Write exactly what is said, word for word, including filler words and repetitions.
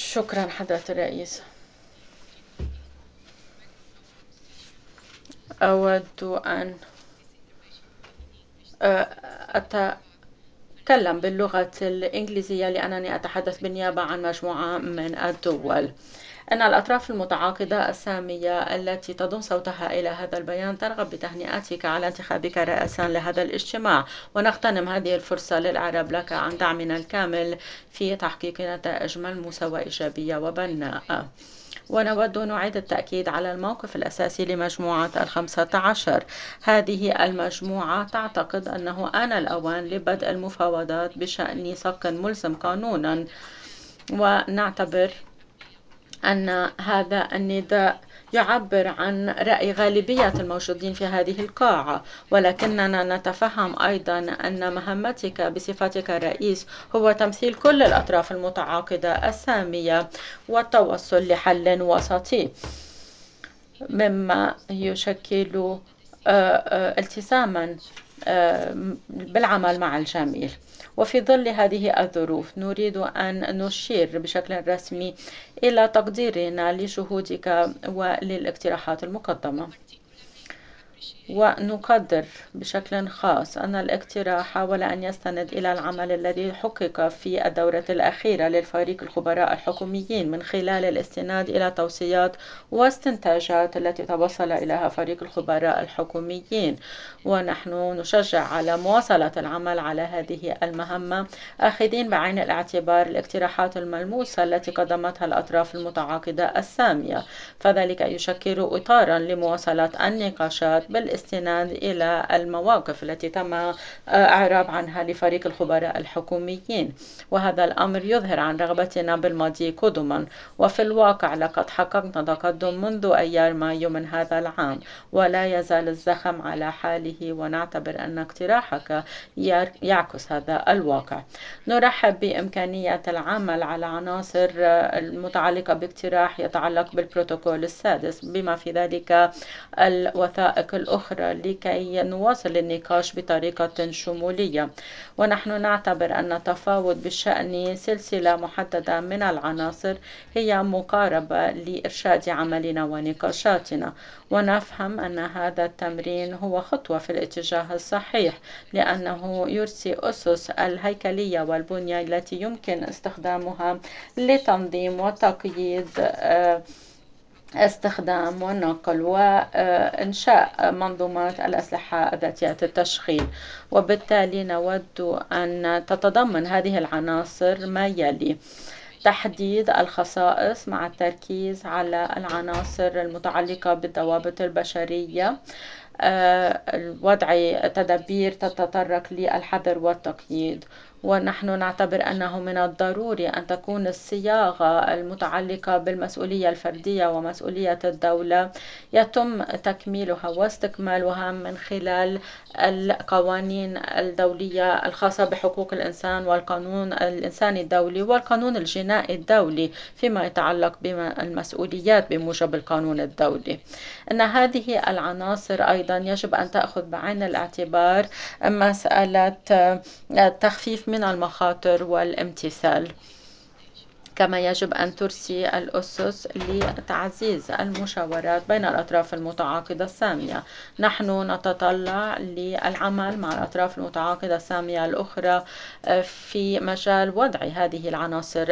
شكرا حضرة الرئيس. أود أن أتكلم باللغة الإنجليزية لأنني أتحدث بالنيابة عن مجموعة من الدول. أن الأطراف المتعاقدة السامية التي تضم صوتها إلى هذا البيان ترغب بتهنئتك على انتخابك رئاسا لهذا الاجتماع، ونغتنم هذه الفرصة للإعراب لك عن دعمنا الكامل في تحقيق نتائج ملموسة وإيجابية وبناءة. ونود نعيد التأكيد على الموقف الأساسي لمجموعة الخمسة عشر. هذه المجموعة تعتقد أنه آن الأوان لبدء المفاوضات بشأن صك ملزم قانونا، ونعتبر أن هذا النداء يعبر عن رأي غالبية الموجودين في هذه القاعة، ولكننا نتفهم أيضا أن مهمتك بصفتك رئيس هو تمثيل كل الأطراف المتعاقدة السامية والتوصل لحل وسطي، مما يشكل التزاما بالعمل مع الجميع. وفي ظل هذه الظروف نريد أن نشير بشكل رسمي إلى تقديرنا لجهودك وللاقتراحات المقدمة، ونقدر بشكل خاص أن الاقتراح حاول أن يستند إلى العمل الذي حقق في الدورة الأخيرة للفريق الخبراء الحكوميين من خلال الاستناد إلى توصيات واستنتاجات التي توصل إليها فريق الخبراء الحكوميين. ونحن نشجع على مواصلة العمل على هذه المهمة، آخذين بعين الاعتبار الاقتراحات الملموسة التي قدمتها الأطراف المتعاقدة السامية، فذلك يشكل إطارا لمواصلة النقاشات بالاستناد إلى المواقف التي تم إعراب عنها لفريق الخبراء الحكوميين. وهذا الأمر يظهر عن رغبتنا بالمضي قدما، وفي الواقع لقد حققنا تقدم منذ أيار مايو من هذا العام، ولا يزال الزخم على حاله، ونعتبر أن اقتراحك يعكس هذا الواقع. نرحب بإمكانية العمل على عناصر المتعلقة باقتراح يتعلق بالبروتوكول السادس، بما في ذلك الوثائق الأخرى، لكي نواصل النقاش بطريقة شمولية. ونحن نعتبر أن التفاوض بشأن سلسلة محددة من العناصر هي مقاربة لإرشاد عملنا ونقاشاتنا، ونفهم أن هذا التمرين هو خطوة في الاتجاه الصحيح، لأنه يرسي أسس الهيكلية والبنية التي يمكن استخدامها لتنظيم وتقييد استخدام ونقل وإنشاء منظومات الأسلحة ذاتية التشغيل. وبالتالي نود أن تتضمن هذه العناصر ما يلي: تحديد الخصائص مع التركيز على العناصر المتعلقة بالضوابط البشرية، وضع تدابير تتطرق للحظر والتقييد. ونحن نعتبر أنه من الضروري أن تكون الصياغة المتعلقة بالمسؤولية الفردية ومسؤولية الدولة يتم تكميلها واستكمالها من خلال القوانين الدولية الخاصة بحقوق الإنسان والقانون الإنساني الدولي والقانون الجنائي الدولي فيما يتعلق بالمسؤوليات بموجب القانون الدولي. أن هذه العناصر أيضا يجب أن تأخذ بعين الاعتبار مسألة التخفيف من المخاطر والامتثال، كما يجب أن ترسي الأسس لتعزيز المشاورات بين الأطراف المتعاقدة السامية. نحن نتطلع للعمل مع الأطراف المتعاقدة السامية الأخرى في مجال وضع هذه العناصر